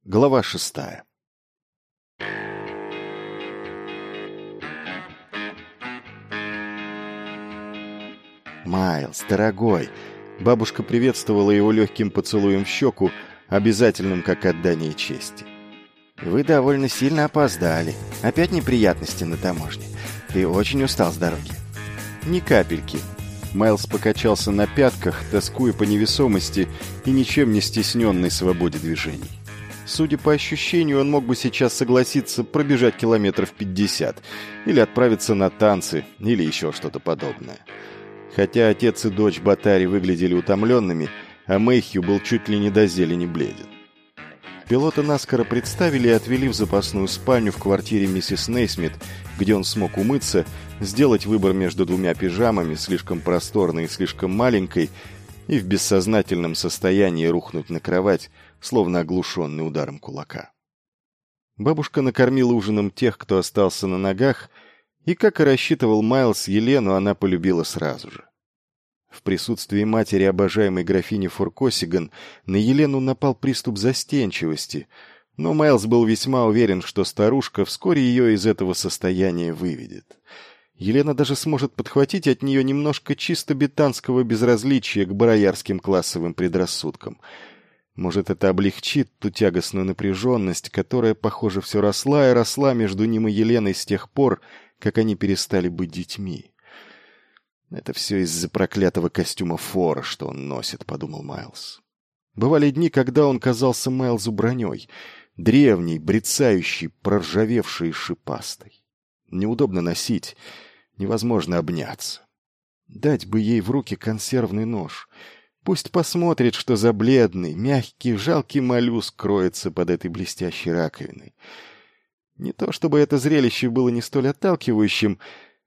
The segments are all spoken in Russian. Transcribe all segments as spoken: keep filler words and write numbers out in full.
Глава шестая. «Майлз, дорогой!» Бабушка приветствовала его легким поцелуем в щеку, обязательным как отдание чести. «Вы довольно сильно опоздали. Опять неприятности на таможне. Ты очень устал с дороги». «Ни капельки». Майлз покачался на пятках, тоскуя по невесомости и ничем не стесненной свободе движений. Судя по ощущению, он мог бы сейчас согласиться пробежать километров пятьдесят или отправиться на танцы, или еще что-то подобное. Хотя отец и дочь Ботари выглядели утомленными, а Мэйхью был чуть ли не до зелени бледен. Пилота наскоро представили и отвели в запасную спальню в квартире миссис Нейсмит, где он смог умыться, сделать выбор между двумя пижамами, слишком просторной и слишком маленькой, и в бессознательном состоянии рухнуть на кровать, словно оглушенный ударом кулака. Бабушка накормила ужином тех, кто остался на ногах, и, как и рассчитывал Майлз, Елену она полюбила сразу же. В присутствии матери обожаемой графини Форкосиган на Елену напал приступ застенчивости, но Майлз был весьма уверен, что старушка вскоре ее из этого состояния выведет. Елена даже сможет подхватить от нее немножко чисто бетанского безразличия к бароярским классовым предрассудкам. Может, это облегчит ту тягостную напряженность, которая, похоже, все росла и росла между ним и Еленой с тех пор, как они перестали быть детьми. «Это все из-за проклятого костюма Фора, что он носит», — подумал Майлз. Бывали дни, когда он казался Майлзу броней, древней, брецающей, проржавевшей и шипастой. Неудобно носить, невозможно обняться. Дать бы ей в руки консервный нож. Пусть посмотрит, что за бледный, мягкий, жалкий моллюск кроется под этой блестящей раковиной. Не то чтобы это зрелище было не столь отталкивающим.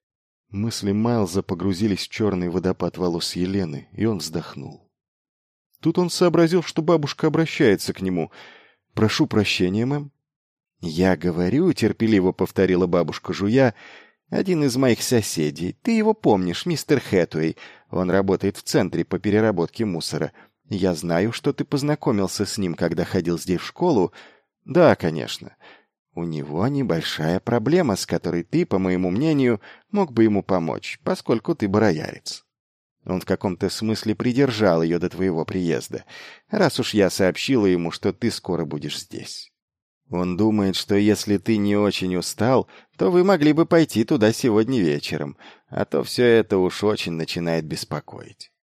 Мысли Майлза погрузились в черный водопад волос Елены, и он вздохнул. Тут он сообразил, что бабушка обращается к нему. «Прошу прощения, мэм». «Я говорю», — терпеливо повторила бабушка, жуя, — «один из моих соседей. Ты его помнишь, мистер Хэтуэй. Он работает в центре по переработке мусора. Я знаю, что ты познакомился с ним, когда ходил здесь в школу». «Да, конечно». «У него небольшая проблема, с которой ты, по моему мнению, мог бы ему помочь, поскольку ты бароярец. Он в каком-то смысле придержал ее до твоего приезда, раз уж я сообщила ему, что ты скоро будешь здесь. Он думает, что если ты не очень устал, то вы могли бы пойти туда сегодня вечером, а то все это уж очень начинает беспокоить.